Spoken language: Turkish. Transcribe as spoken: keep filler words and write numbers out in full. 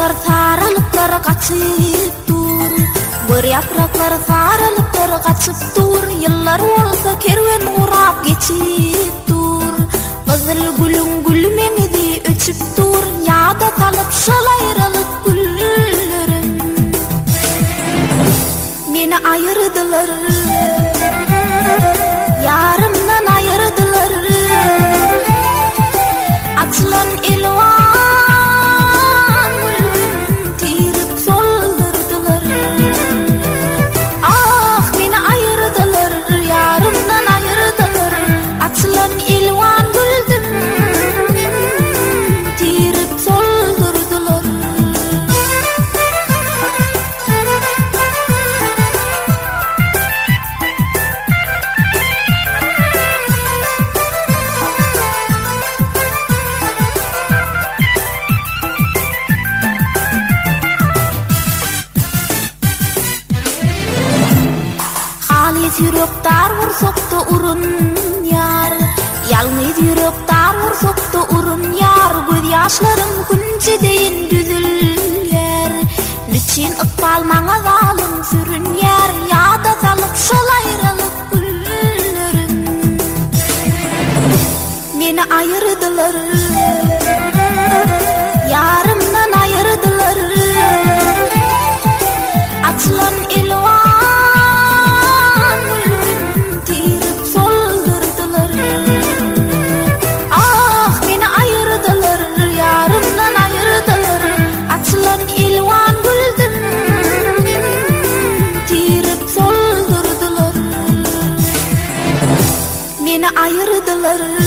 yapraklar sarılıplar kaçıp dur. Bir yapraklar sarılıplar kaçıp dur. Yıllar olsa kerven uğrap geçip dur. Kızıl gülün gülmemedi öçüp dur. Yağda kalıp şol ayrılık güllerim. Beni ayırdılar, yarımdan ayırdılar. Açılan ilvan tirip soldurdular. Ah beni ayırdılar, yarımdan ayırdılar. Açılan ilvan güldüm tirip soldurdular. Yürek vur soktu urun yar. Yalnız yürek vur soktu urun yar. Göz yaşlarım kunca deyin düzülyer. Niçin ıkbal maňa zalim sürün yer. Yağda salıp şol ayrılık güllerim. Beni ayırdılar, yarımdan ayırdılar. Açılan ilvan ayırdılar.